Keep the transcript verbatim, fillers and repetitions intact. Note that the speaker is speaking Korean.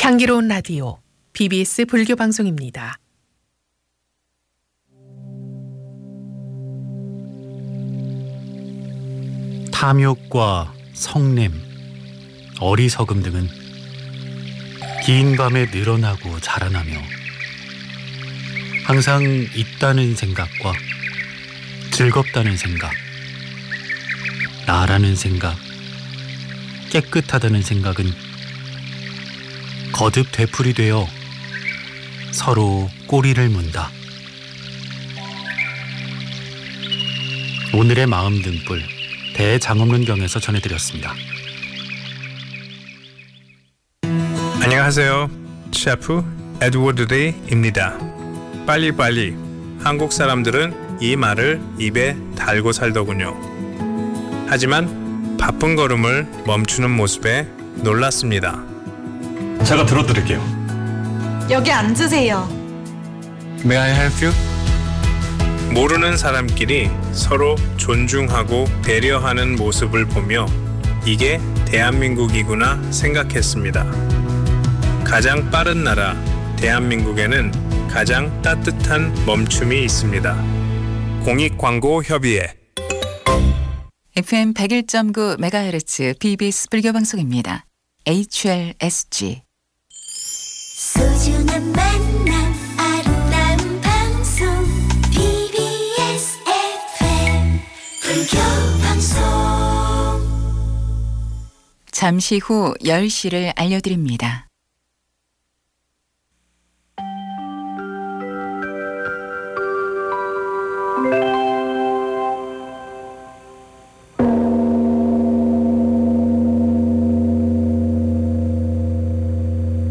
향기로운 라디오 비비에스 불교 방송입니다. 탐욕과 성냄, 어리석음 등은 긴 밤에 늘어나고 자라나며 항상 있다는 생각과 즐겁다는 생각, 나라는 생각, 깨끗하다는 생각은 거듭 되풀이되어 서로 꼬리를 문다. 오늘의 마음 등불 대장엄론경에서 전해드렸습니다. 안녕하세요. 셰프 에드워드 데이입니다. 빨리빨리. 한국 사람들은 이 말을 입에 달고 살더군요. 하지만 바쁜 걸음을 멈추는 모습에 놀랐습니다. 제가 들어드릴게요. 여기 앉으세요. May I help you? 모르는 사람끼리 서로 존중하고 배려하는 모습을 보며 이게 대한민국이구나 생각했습니다. 가장 빠른 나라 대한민국에는 가장 따뜻한 멈춤이 있습니다. 공익광고협의회 에프엠 백일 점 구 메가헤르츠 비비에스 불교방송입니다. 에이치엘에스지 소중한 만남 아름다운 방송 비비에스 에프엠 불교방송 잠시 후 열 시를 알려드립니다.